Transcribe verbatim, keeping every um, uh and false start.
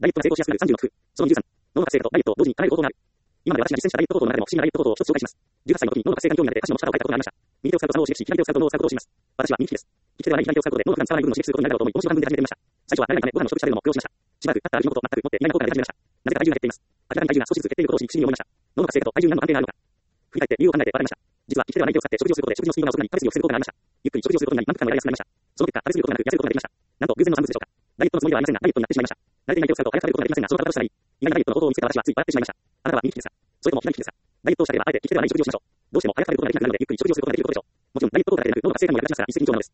ダイエットが成功しやすくなるさんじゅうの工夫。そのにじゅうさん、脳の活性化とダイエットを同時に叶える方法がある。今まで私が実践したダイエット方法の中でも不思議なダイエット方法を一つ紹介します。じゅうはっさいの時に脳の活性化に興味が出て、歌詞の持ち方を書いたことがありました。右手を使うと左脳を刺激し、左手を使うと脳を使うことをします。私は右利きです。利き手ではない左手を使うことで脳の普段使わない部分を刺激することになるだろうと思い、面白半分で始めてみました。最初は慣れないためご飯の食事したりも苦労しました。しばらく経ったら味のことを全く持っていないな効果が出始めました。なぜか体重が減っています。明らかに体重が少しずつ減っていることを知り、不思議に思いました。脳の活性化と体重に何の関係があるのか。振り返って理由を考えて笑いました。実は利き手ではない手を使って食事をすることで食事のスピードが遅くなり、食べ過ぎを防ぐことがありました。ゆっくり食事をすることになり、満腹感がやりやすくなりました。その結果、食べ過ぎることなく痩せることができました。なんと偶然の産物でしょうか。ダイエットのつもりではありませんが、ダイエットになってしまいました。慣れていない手を使うと早く食べることができませんが、その方としたらいい。意外なダイエットの方法を見つけた私はつい笑ってしまいました。あなたは右利きですか、それとも左利きですか。ダイエットをしたければあえて利き手ではない食事をしましょう。どうしても早く食べることができなくなるので、ゆっくり食事をすることができることでしょう。もちろんダイエット効果だけでなく、脳の活性化にも役立ちますから、一石二鳥なのです。